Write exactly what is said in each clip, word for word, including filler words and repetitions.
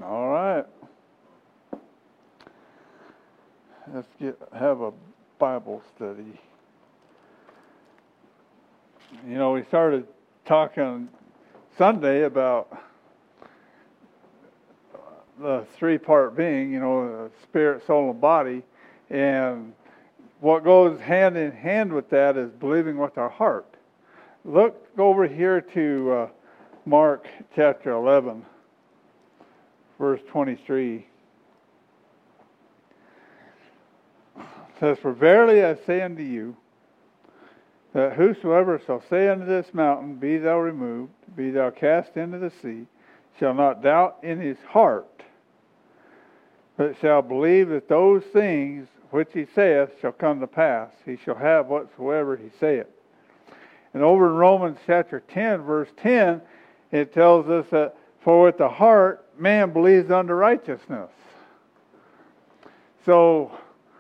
All right. Let's get have a Bible study. You know, we started talking Sunday about the three-part being, you know, spirit, soul, and body. And what goes hand in hand with that is believing with our heart. Look over here to uh, Mark chapter eleven, verse twenty-three. It says, "For verily I say unto you, that whosoever shall say unto this mountain, Be thou removed, be thou cast into the sea, shall not doubt in his heart, but shall believe that those things which he saith shall come to pass. He shall have whatsoever he saith." And over in Romans chapter ten, verse ten, it tells us that, "For with the heart man believes unto righteousness." So,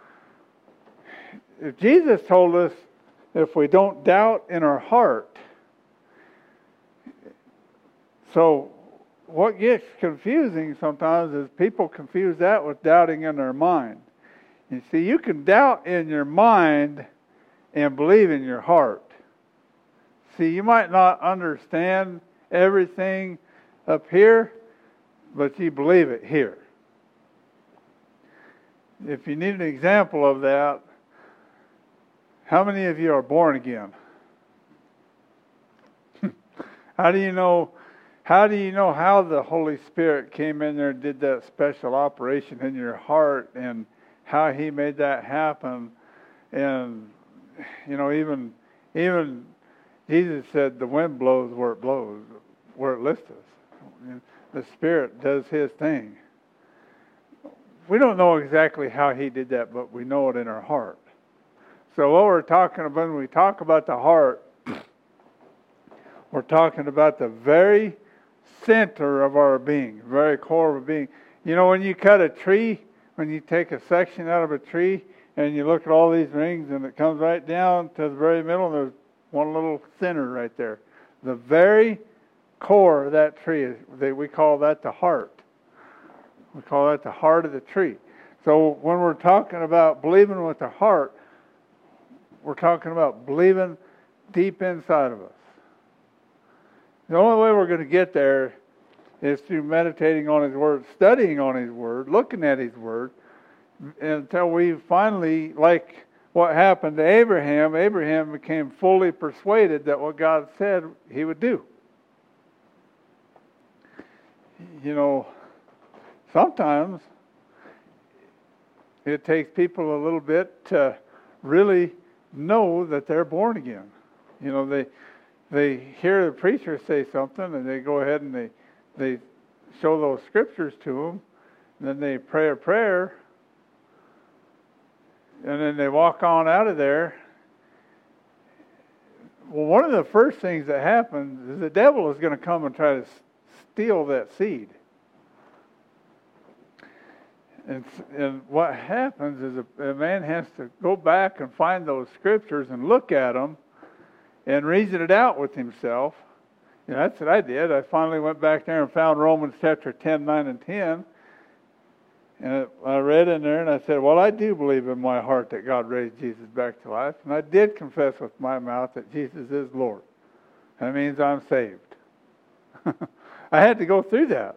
if Jesus told us if we don't doubt in our heart, so what gets confusing sometimes is people confuse that with doubting in their mind. You see, you can doubt in your mind and believe in your heart. See, you might not understand everything up here, but you believe it here. If you need an example of that, how many of you are born again? How do you know? How do you know how the Holy Spirit came in there and did that special operation in your heart, and how He made that happen? And you know, even even Jesus said, "The wind blows where it blows, where it listeth." The Spirit does His thing. We don't know exactly how He did that, but we know it in our heart. So what we're talking about when we talk about the heart, we're talking about the very center of our being, very core of our being. You know, when you cut a tree, when you take a section out of a tree and you look at all these rings and it comes right down to the very middle and there's one little center right there. The very core of that tree, is, we call that the heart. We call that the heart of the tree. So when we're talking about believing with the heart, we're talking about believing deep inside of us. The only way we're going to get there is through meditating on His Word, studying on His Word, looking at His Word, until we finally, like what happened to Abraham, Abraham became fully persuaded that what God said He would do. You know, sometimes it takes people a little bit to really know that they're born again. You know, they they hear the preacher say something and they go ahead and they they show those scriptures to them, and then they pray a prayer, and then they walk on out of there. Well, one of the first things that happens is the devil is going to come and try to steal that seed. And, and what happens is a, a man has to go back and find those scriptures and look at them and reason it out with himself. You know, that's what I did. I finally went back there and found Romans chapter ten, nine, and ten. And I read in there and I said, well, I do believe in my heart that God raised Jesus back to life. And I did confess with my mouth that Jesus is Lord. That means I'm saved. I had to go through that.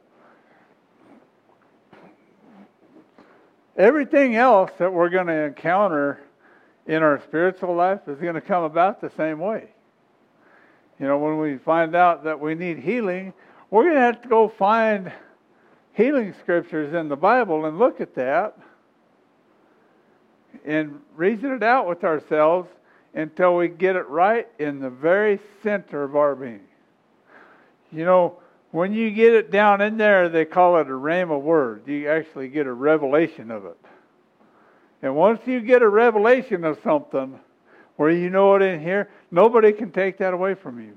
Everything else that we're going to encounter in our spiritual life is going to come about the same way. You know, when we find out that we need healing, we're going to have to go find healing scriptures in the Bible and look at that and reason it out with ourselves until we get it right in the very center of our being. You know, when you get it down in there, they call it a rhema word. You actually get a revelation of it. And once you get a revelation of something where you know it in here, nobody can take that away from you.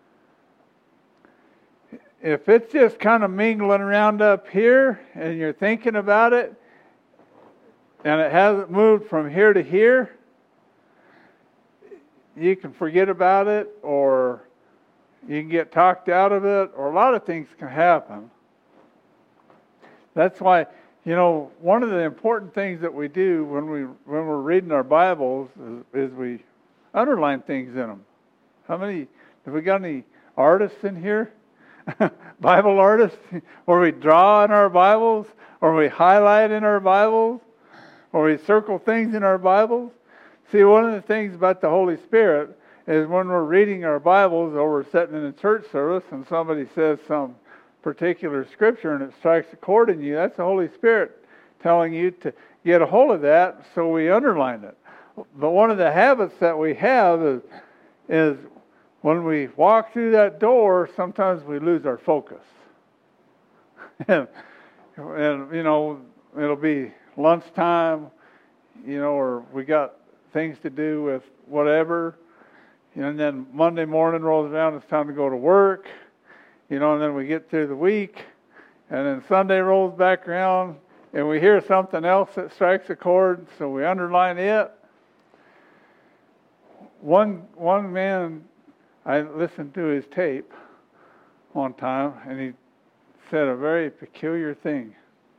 If it's just kind of mingling around up here and you're thinking about it and it hasn't moved from here to here, you can forget about it, or you can get talked out of it, or a lot of things can happen. That's why, you know, one of the important things that we do when we when we're reading our Bibles is, is we underline things in them. How many? Have we got any artists in here? Bible artists, or we draw in our Bibles, or we highlight in our Bibles, or we circle things in our Bibles. See, one of the things about the Holy Spirit is when we're reading our Bibles or we're sitting in a church service and somebody says some particular scripture and it strikes a chord in you, that's the Holy Spirit telling you to get a hold of that, so we underline it. But one of the habits that we have is, is when we walk through that door, sometimes we lose our focus. and, and, you know, it'll be lunchtime, you know, or we got things to do with whatever. And then Monday morning rolls around, it's time to go to work. You know, and then we get through the week. And then Sunday rolls back around, and we hear something else that strikes a chord, so we underline it. One, one man, I listened to his tape one time, and he said a very peculiar thing.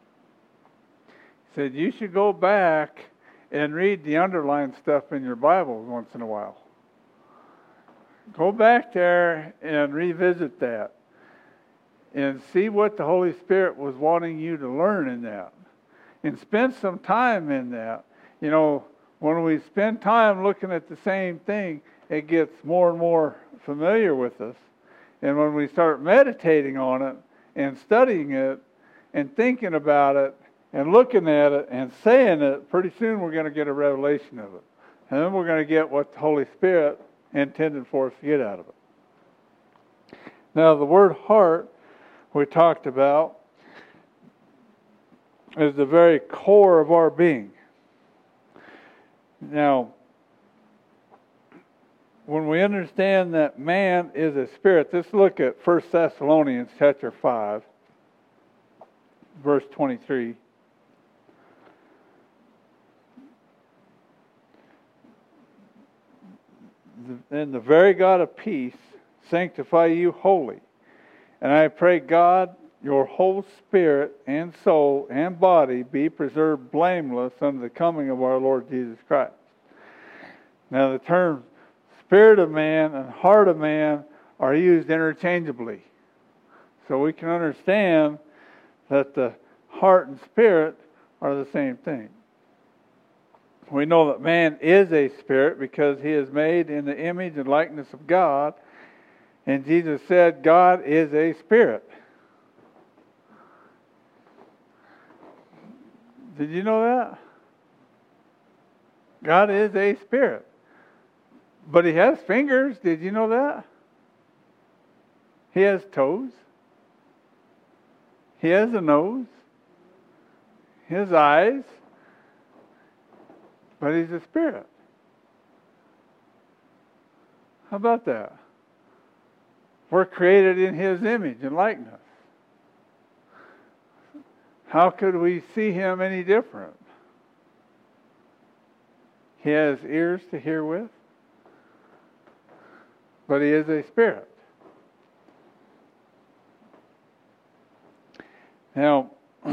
He said, you should go back and read the underlined stuff in your Bible once in a while. Go back there and revisit that and see what the Holy Spirit was wanting you to learn in that. And spend some time in that. You know, when we spend time looking at the same thing, it gets more and more familiar with us. And when we start meditating on it and studying it and thinking about it and looking at it and saying it, pretty soon we're going to get a revelation of it. And then we're going to get what the Holy Spirit intended for us to get out of it. Now, the word heart we talked about is the very core of our being. Now, when we understand that man is a spirit, let's look at First Thessalonians chapter five, verse twenty-three. And the very God of peace sanctify you wholly. And I pray, God, your whole spirit and soul and body be preserved blameless unto the coming of our Lord Jesus Christ. Now the term spirit of man and heart of man are used interchangeably. So we can understand that the heart and spirit are the same thing. We know that man is a spirit because he is made in the image and likeness of God. And Jesus said, God is a spirit. Did you know that? God is a spirit. But he has fingers. Did you know that? He has toes. He has a nose. He has eyes. But he's a spirit. How about that? We're created in his image and likeness. How could we see him any different? He has ears to hear with, but he is a spirit. Now,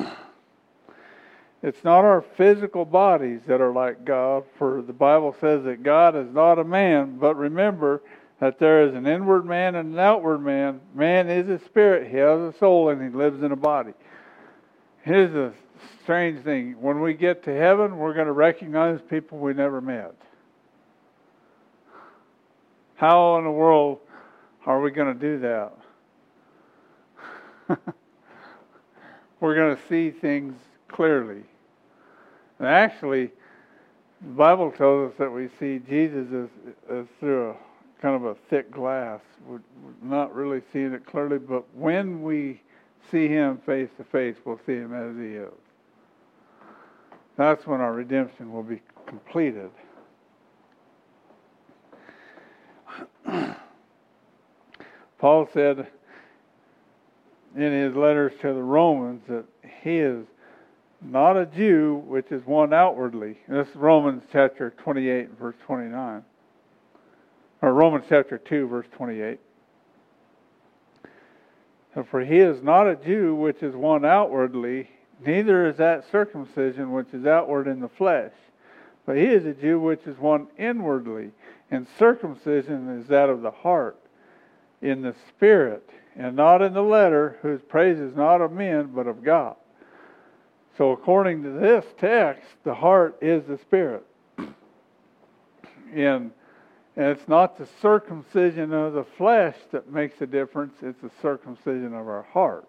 it's not our physical bodies that are like God, for the Bible says that God is not a man, but remember that there is an inward man and an outward man. Man is a spirit, he has a soul, and he lives in a body. Here's the strange thing. When we get to heaven, we're going to recognize people we never met. How in the world are we going to do that? We're going to see things clearly. And actually, the Bible tells us that we see Jesus as, as through a kind of a thick glass. We're not really seeing it clearly, but when we see him face to face, we'll see him as he is. That's when our redemption will be completed. Paul said in his letters to the Romans that he is not a Jew, which is one outwardly. This is Romans chapter twenty-eight, verse twenty-nine. Or Romans chapter two, verse twenty-eight. For he is not a Jew, which is one outwardly, Neither is that circumcision which is outward in the flesh, but he is a Jew which is one inwardly, and circumcision is that of the heart, in the spirit, and not in the letter, whose praise is not of men, but of God. So according to this text, the heart is the spirit. And, and it's not the circumcision of the flesh that makes a difference, it's the circumcision of our heart.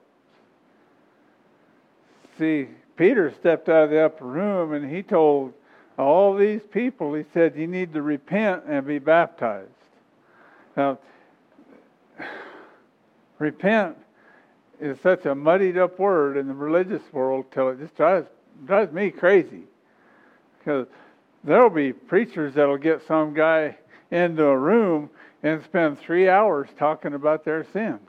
See, Peter stepped out of the upper room and he told all these people, he said, you need to repent and be baptized. Now, repent is such a muddied up word in the religious world till it just drives, drives me crazy. Because there'll be preachers that'll get some guy into a room and spend three hours talking about their sins,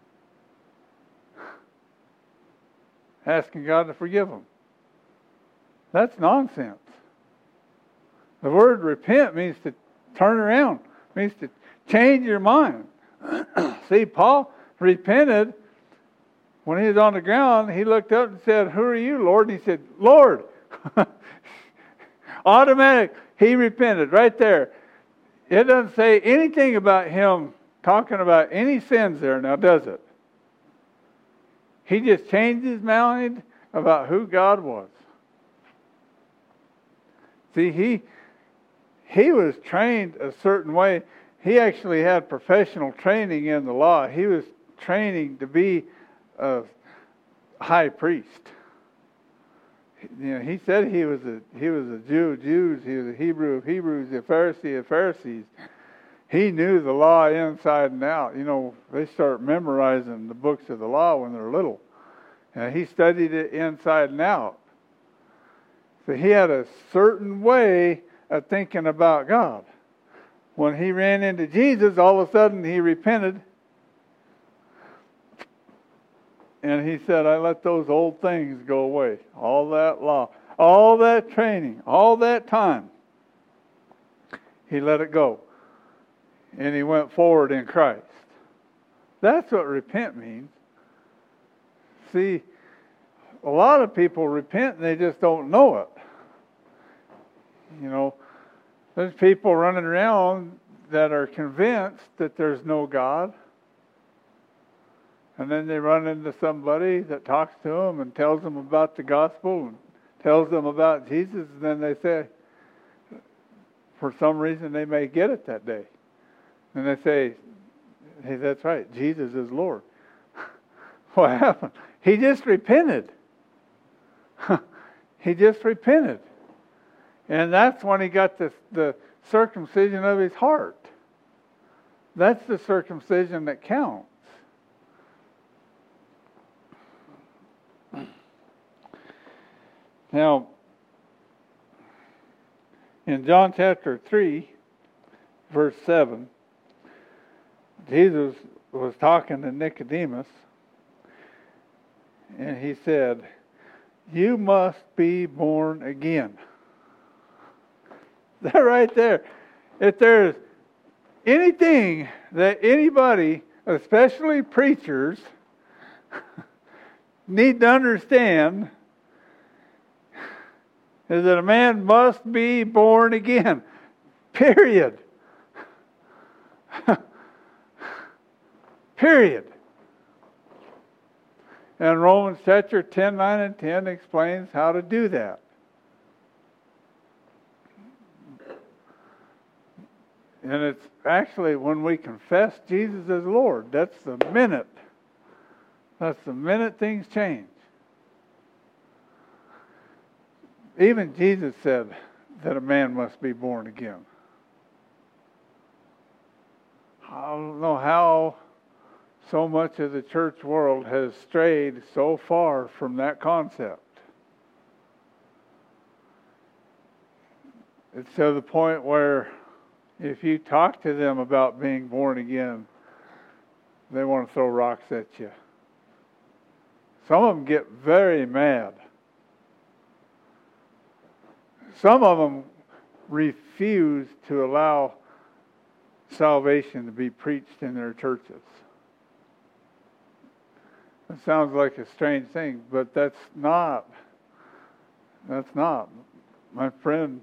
asking God to forgive them. That's nonsense. The word repent means to turn around, means to change your mind. See, Paul repented when he was on the ground. He looked up and said, who are you, Lord? And he said, Lord. Automatic. He repented right there. It doesn't say anything about him talking about any sins there now, does it? He just changed his mind about who God was. See, he he was trained a certain way. He actually had professional training in the law. He was training to be a high priest. You know, he said he was a he was a Jew of Jews. He was a Hebrew of Hebrews, a Pharisee of Pharisees. He knew the law inside and out. You know, they start memorizing the books of the law when they're little. And he studied it inside and out. So he had a certain way of thinking about God. When he ran into Jesus, all of a sudden he repented. And he said, I let those old things go away. All that law, all that training, all that time. He let it go. And he went forward in Christ. That's what repent means. See, a lot of people repent and they just don't know it. You know, there's people running around that are convinced that there's no God. And then they run into somebody that talks to them and tells them about the gospel and tells them about Jesus. And then they say, for some reason, they may get it that day. And they say, hey, that's right, Jesus is Lord. What happened? He just repented. He just repented. And that's when he got the, the circumcision of his heart. That's the circumcision that counts. Now, in John chapter three, verse seven, Jesus was talking to Nicodemus, and he said, you must be born again. That right there. If there's anything that anybody, especially preachers, need to understand, is that a man must be born again. Period. Period. And Romans chapter ten, nine, and ten explains how to do that. And it's actually when we confess Jesus as Lord, that's the minute. That's the minute things change. Even Jesus said that a man must be born again. I don't know how so much of the church world has strayed so far from that concept. It's to the point where if you talk to them about being born again, they want to throw rocks at you. Some of them get very mad. Some of them refuse to allow salvation to be preached in their churches. It sounds like a strange thing, but that's not. That's not. My friend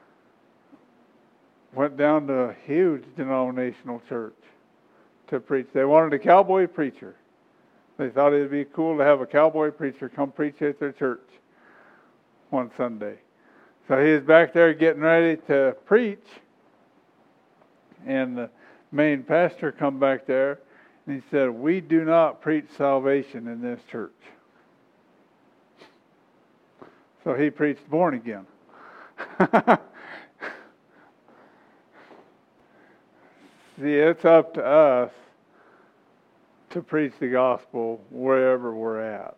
went down to a huge denominational church to preach. They wanted a cowboy preacher. They thought it'd be cool to have a cowboy preacher come preach at their church one Sunday. So he was back there getting ready to preach, and the main pastor come back there, and he said, "We do not preach salvation in this church." So he preached born again. See, it's up to us to preach the gospel wherever we're at.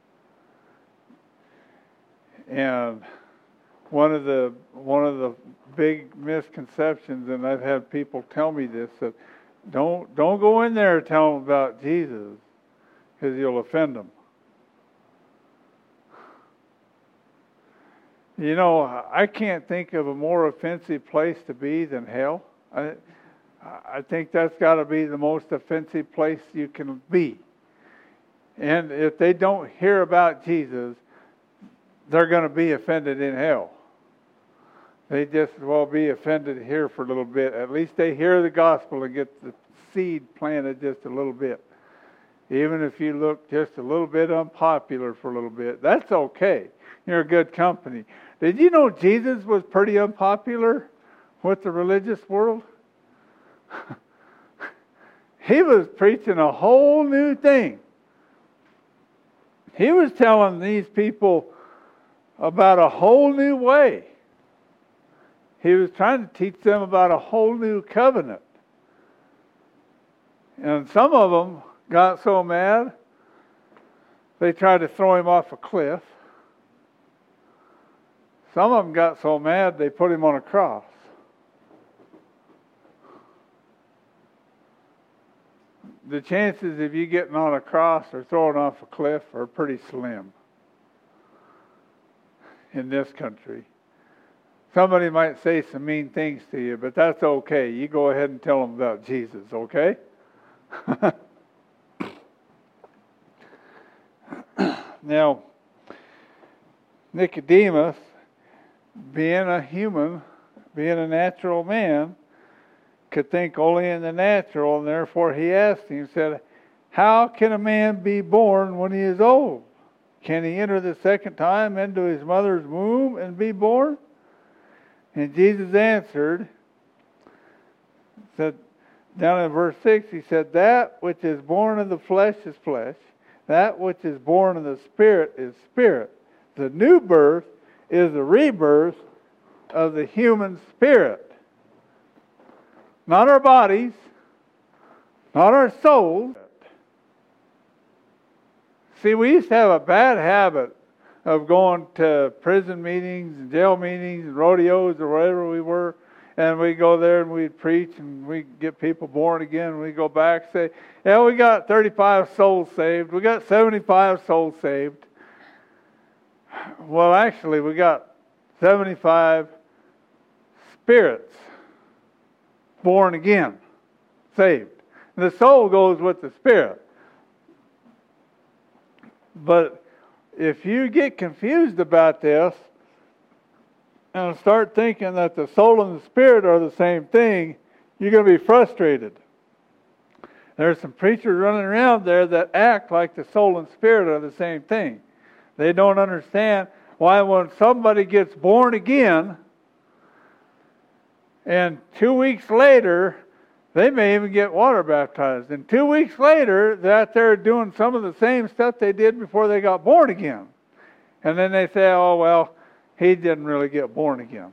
And one of the one of the big misconceptions, and I've had people tell me this, that don't don't go in there and tell them about Jesus, because you'll offend them. You know, I can't think of a more offensive place to be than hell. I, I think that's got to be the most offensive place you can be. And if they don't hear about Jesus, they're going to be offended in hell. They just as well be offended here for a little bit. At least they hear the gospel and get the seed planted just a little bit. Even if you look just a little bit unpopular for a little bit, that's okay. You're a good company. Did you know Jesus was pretty unpopular with the religious world? He was preaching a whole new thing. He was telling these people about a whole new way. He was trying to teach them about a whole new covenant. And some of them got so mad, they tried to throw him off a cliff. Some of them got so mad, they put him on a cross. The chances of you getting on a cross or throwing off a cliff are pretty slim in this country. Somebody might say some mean things to you, but that's okay. You go ahead and tell them about Jesus, okay? Now, Nicodemus, being a human, being a natural man, could think only in the natural, and therefore he asked him, said, "How can a man be born when he is old? Can he enter the second time into his mother's womb and be born?" And Jesus answered, said, down in verse six, he said, "That which is born of the flesh is flesh. That which is born of the Spirit is spirit. The new birth is the rebirth of the human spirit." Not our bodies, not our souls. See, we used to have a bad habit of going to prison meetings and jail meetings and rodeos or wherever we were, and we go there and we'd preach and we get people born again, and we go back and say, "Yeah, we got thirty-five souls saved. We got seventy-five souls saved." Well, actually, we got seventy-five spirits born again, saved. And the soul goes with the spirit. But if you get confused about this and start thinking that the soul and the spirit are the same thing, you're going to be frustrated. There's some preachers running around there that act like the soul and spirit are the same thing. They don't understand why when somebody gets born again, and two weeks later, they may even get water baptized. And two weeks later, they're out there doing some of the same stuff they did before they got born again. And then they say, "Oh, well, he didn't really get born again."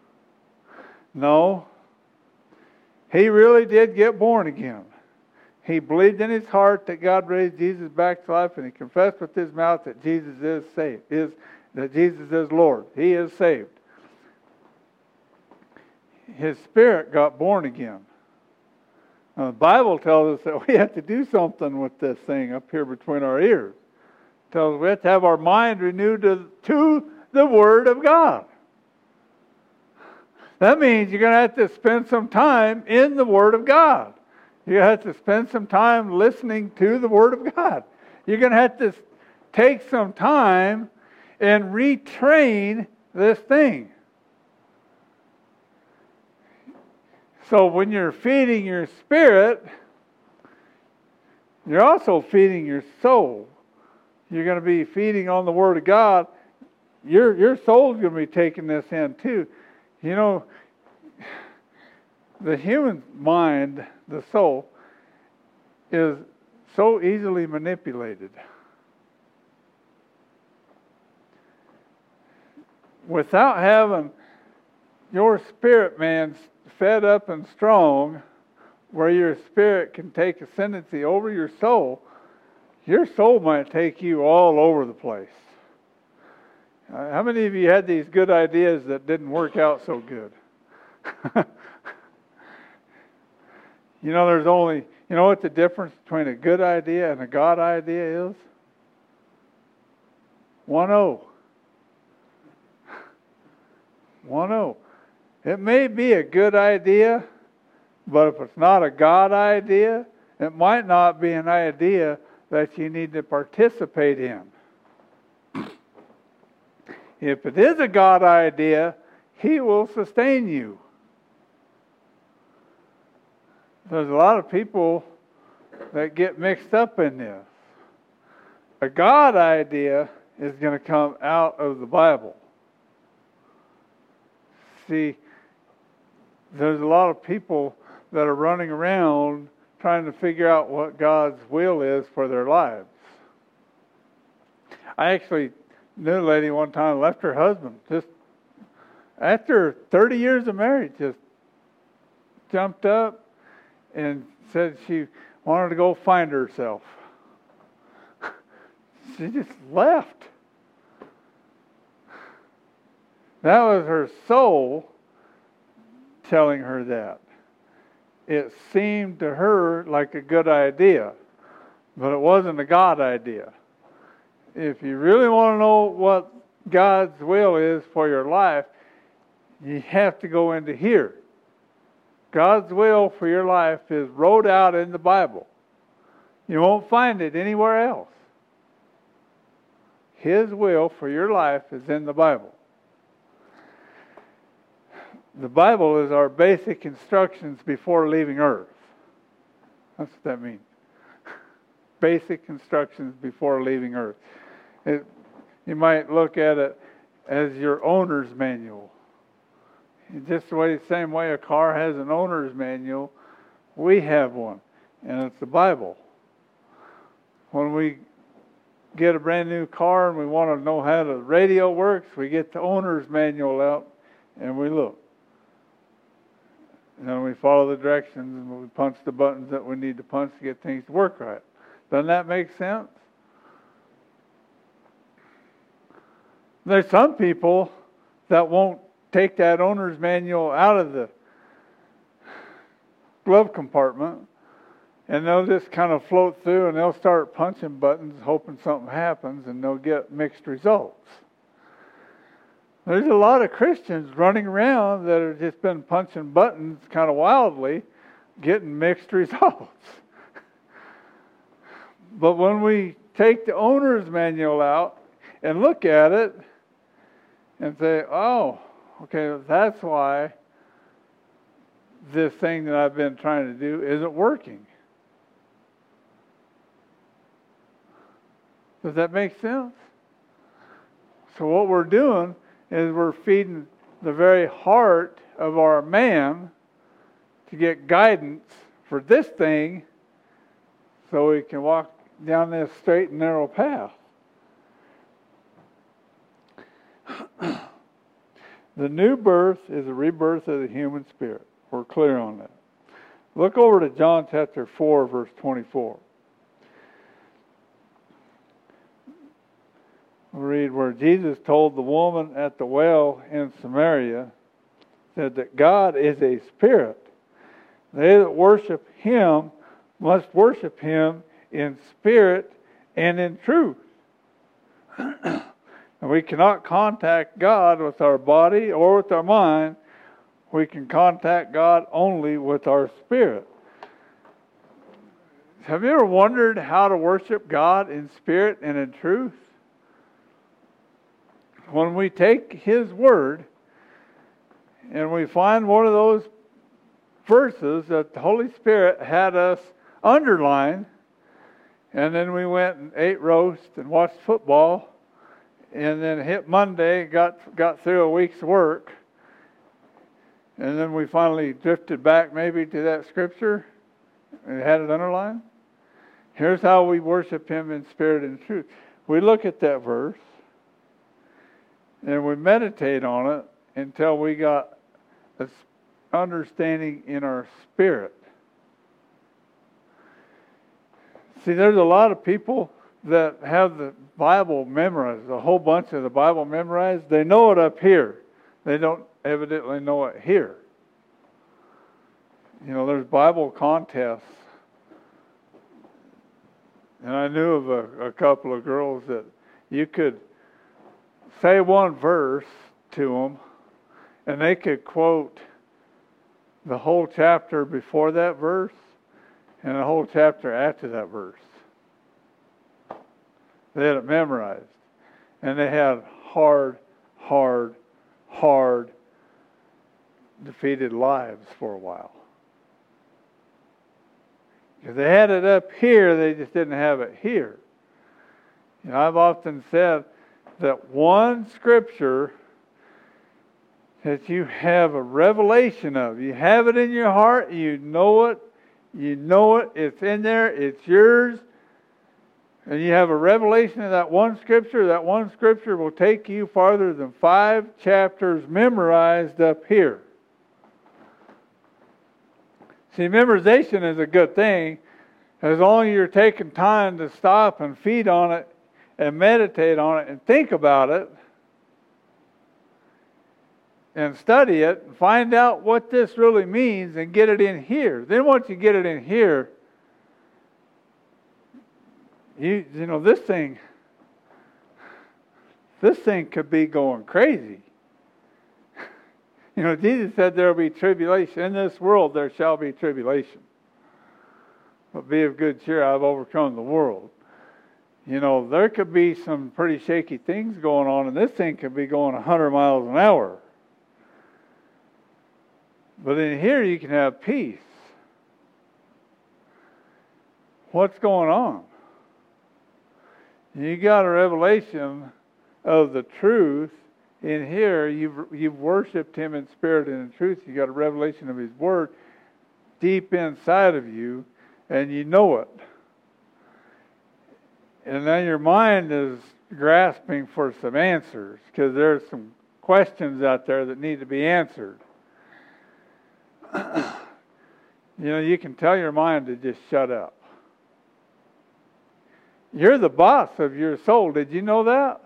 No. He really did get born again. He believed in his heart that God raised Jesus back to life, and he confessed with his mouth that Jesus is saved, is that Jesus is Lord. He is saved. His spirit got born again. Now, the Bible tells us that we have to do something with this thing up here between our ears. It tells us we have to have our mind renewed to, to the Word of God. That means you're going to have to spend some time in the Word of God. You have to spend some time listening to the Word of God. You're going to have to take some time and retrain this thing. So when you're feeding your spirit, you're also feeding your soul. You're going to be feeding on the Word of God. Your your soul's going to be taking this in too. You know, the human mind, the soul, is so easily manipulated. Without having your spirit man fed up and strong, where your spirit can take ascendancy over your soul, your soul might take you all over the place. Uh, how many of you had these good ideas that didn't work out so good? You know, there's only, you know what the difference between a good idea and a God idea is? One O. One O. It may be a good idea, but if it's not a God idea, it might not be an idea that you need to participate in. If it is a God idea, He will sustain you. There's a lot of people that get mixed up in this. A God idea is going to come out of the Bible. See, there's a lot of people that are running around trying to figure out what God's will is for their lives. I actually knew a lady one time left her husband just after thirty years of marriage, just jumped up and said she wanted to go find herself. She just left. That was her soul telling her that. It seemed to her like a good idea, but it wasn't a God idea. If you really want to know what God's will is for your life, you have to go into here. God's will for your life is wrote out in the Bible. You won't find it anywhere else. His will for your life is in the Bible. The Bible is our basic instructions before leaving earth. That's what that means. Basic instructions before leaving earth. It, you might look at it as your owner's manual. Just the way, the same way a car has an owner's manual, we have one, and it's the Bible. When we get a brand new car and we want to know how the radio works, we get the owner's manual out and we look. And then we follow the directions and we punch the buttons that we need to punch to get things to work right. Doesn't that make sense? There's some people that won't take that owner's manual out of the glove compartment, and they'll just kind of float through and they'll start punching buttons hoping something happens, and they'll get mixed results. There's a lot of Christians running around that have just been punching buttons kind of wildly, getting mixed results. But when we take the owner's manual out and look at it and say, oh, okay, that's why this thing that I've been trying to do isn't working. Does that make sense? So what we're doing is we're feeding the very heart of our man to get guidance for this thing so we can walk down this straight and narrow path. The new birth is a rebirth of the human spirit. We're clear on that. Look over to John chapter four, verse twenty-four. We read where Jesus told the woman at the well in Samaria, said that God is a spirit. They that worship Him must worship Him in spirit and in truth. And we cannot contact God with our body or with our mind. We can contact God only with our spirit. Have you ever wondered how to worship God in spirit and in truth? When we take His Word and we find one of those verses that the Holy Spirit had us underline, and then we went and ate roast and watched football, and then hit Monday, got got through a week's work, and then we finally drifted back maybe to that scripture and had it underlined. Here's how we worship Him in spirit and truth. We look at that verse and we meditate on it until we got this understanding in our spirit. See, there's a lot of people that have the Bible memorized, a whole bunch of the Bible memorized. They know it up here. They don't evidently know it here. You know, there's Bible contests. And I knew of a, a couple of girls that you could say one verse to them, and they could quote the whole chapter before that verse and the whole chapter after that verse. They had it memorized. And they had hard, hard, hard, defeated lives for a while. Because they had it up here, they just didn't have it here. You know, I've often said that one scripture that you have a revelation of, you have it in your heart, you know it, you know it, it's in there, it's yours, and you have a revelation of that one scripture, that one scripture will take you farther than five chapters memorized up here. See, memorization is a good thing as long as you're taking time to stop and feed on it and meditate on it and think about it and study it and find out what this really means and get it in here. Then once you get it in here, you you know, this thing, this thing could be going crazy. You know, Jesus said there will be tribulation. In this world there shall be tribulation. But be of good cheer, I've overcome the world. You know, there could be some pretty shaky things going on, and this thing could be going one hundred miles an hour. But in here you can have peace. What's going on? You got a revelation of the truth. In here, you've, you've worshipped Him in spirit and in truth. You got a revelation of His Word deep inside of you, and you know it. And then your mind is grasping for some answers, because there's some questions out there that need to be answered. You know, you can tell your mind to just shut up. You're the boss of your soul. Did you know that?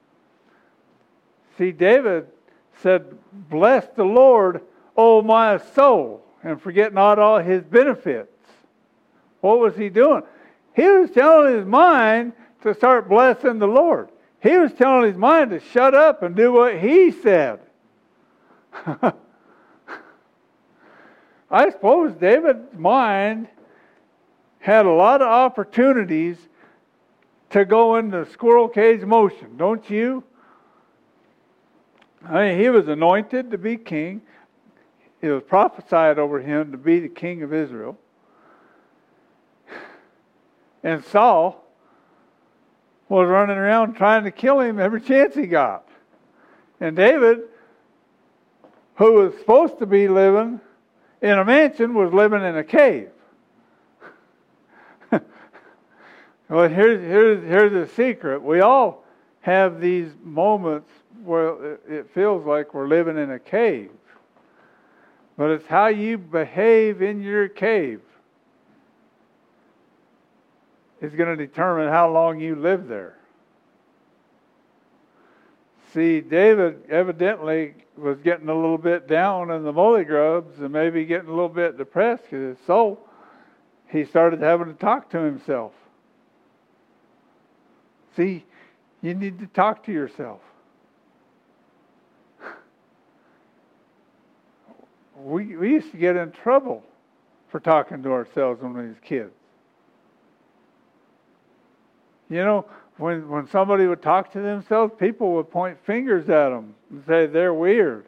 See, David said, "Bless the Lord, O my soul, and forget not all His benefits." What was he doing? He was telling his mind to start blessing the Lord. He was telling his mind to shut up and do what He said. I suppose David's mind had a lot of opportunities to go into squirrel cage motion, don't you? I mean, he was anointed to be king. It was prophesied over him to be the king of Israel. And Saul was running around trying to kill him every chance he got. And David, who was supposed to be living in a mansion, was living in a cave. Well, here's, here's, here's the secret. We all have these moments where it feels like we're living in a cave. But it's how you behave in your cave is going to determine how long you live there. See, David evidently was getting a little bit down in the molly grubs and maybe getting a little bit depressed because his soul, he started having to talk to himself. See, you need to talk to yourself. We we used to get in trouble for talking to ourselves when we was kids. You know, when when somebody would talk to themselves, people would point fingers at them and say they're weird.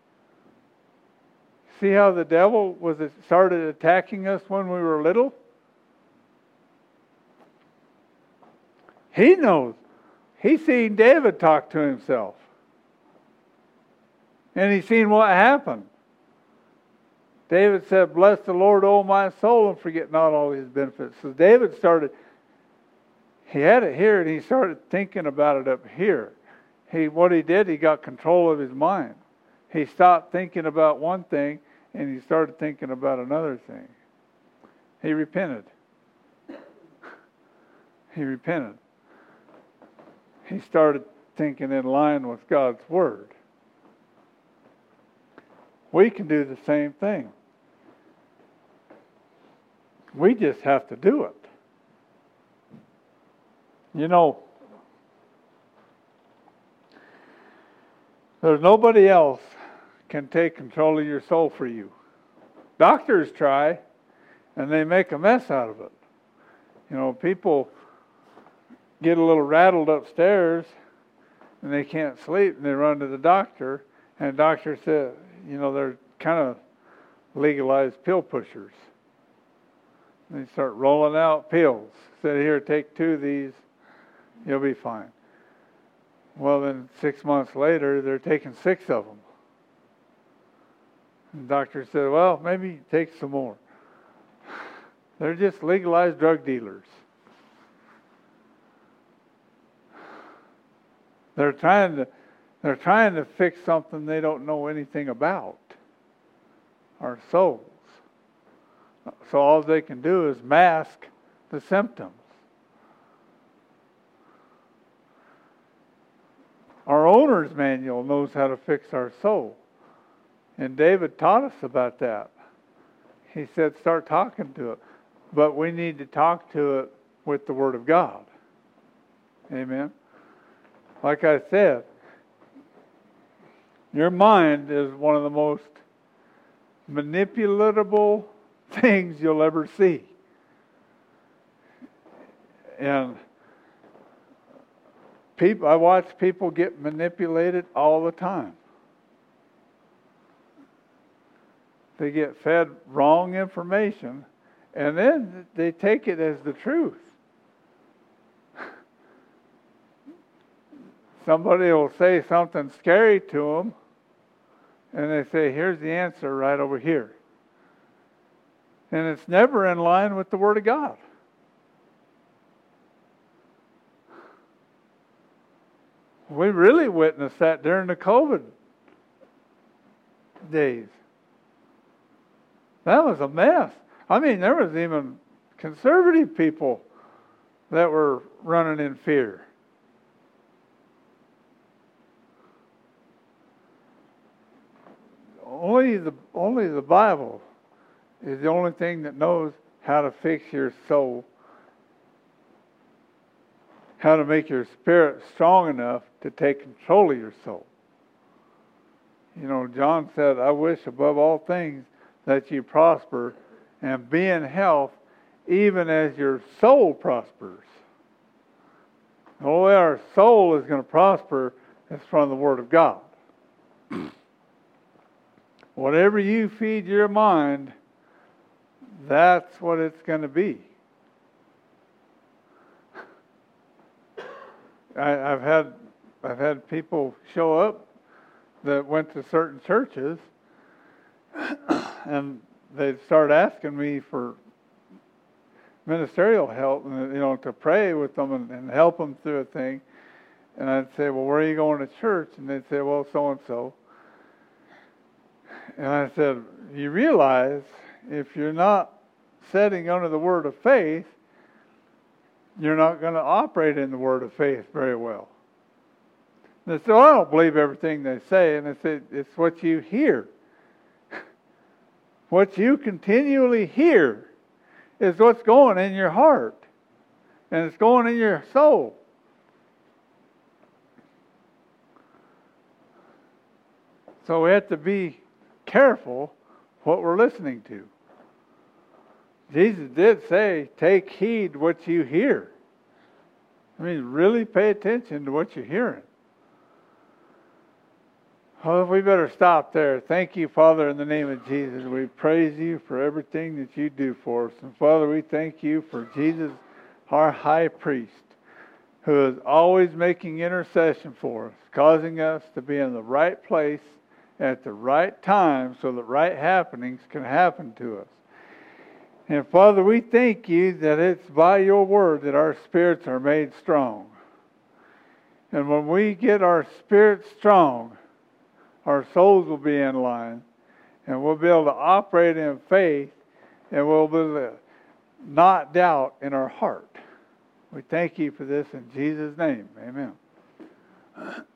See how the devil was started attacking us when we were little? He knows. He's seen David talk to himself. And he's seen what happened. David said, "Bless the Lord, O my soul, and forget not all his benefits." So David started, he had it here, and he started thinking about it up here. He, what he did, he got control of his mind. He stopped thinking about one thing, and he started thinking about another thing. He repented. He repented. He started thinking in line with God's Word. We can do the same thing. We just have to do it. You know, there's nobody else can take control of your soul for you. Doctors try, and they make a mess out of it. You know, people get a little rattled upstairs, and they can't sleep, and they run to the doctor, and the doctor says, you know, they're kind of legalized pill pushers. They start rolling out pills. Said, here, take two of these, you'll be fine. Well, then six months later, they're taking six of them. And the doctor said, well, maybe take some more. They're just legalized drug dealers. They're trying to they're trying to fix something they don't know anything about. Our souls. So all they can do is mask the symptoms. Our owner's manual knows how to fix our soul. And David taught us about that. He said, start talking to it. But we need to talk to it with the Word of God. Amen. Like I said, your mind is one of the most manipulatable things you'll ever see. And people, I watch people get manipulated all the time. They get fed wrong information, and then they take it as the truth. Somebody will say something scary to them, and they say, here's the answer right over here. And it's never in line with the Word of God. We really witnessed that during the COVID days. That was a mess. I mean, there was even conservative people that were running in fear. Only the only the Bible is the only thing that knows how to fix your soul, how to make your spirit strong enough to take control of your soul. You know, John said, I wish above all things that you prosper and be in health, even as your soul prospers. The only way our soul is going to prosper is from the Word of God. Whatever you feed your mind, that's what it's going to be. I, I've had I've had people show up that went to certain churches, and they'd start asking me for ministerial help, and you know, to pray with them and, and help them through a thing. And I'd say, well, where are you going to church? And they'd say, well, so and so. And I said, you realize if you're not setting under the word of faith, you're not going to operate in the word of faith very well. And they said, well, I don't believe everything they say. And I said, it's what you hear. What you continually hear is what's going in your heart. And it's going in your soul. So we have to be careful what we're listening to. Jesus did say, take heed what you hear. I mean, really pay attention to what you're hearing. Oh, we better stop there. Thank you, Father, in the name of Jesus. We praise you for everything that you do for us. And Father, we thank you for Jesus, our high priest, who is always making intercession for us, causing us to be in the right place at the right time so that right happenings can happen to us. And Father, we thank you that it's by your word that our spirits are made strong. And when we get our spirits strong, our souls will be in line, and we'll be able to operate in faith, and we'll be able to not doubt in our heart. We thank you for this in Jesus' name. Amen.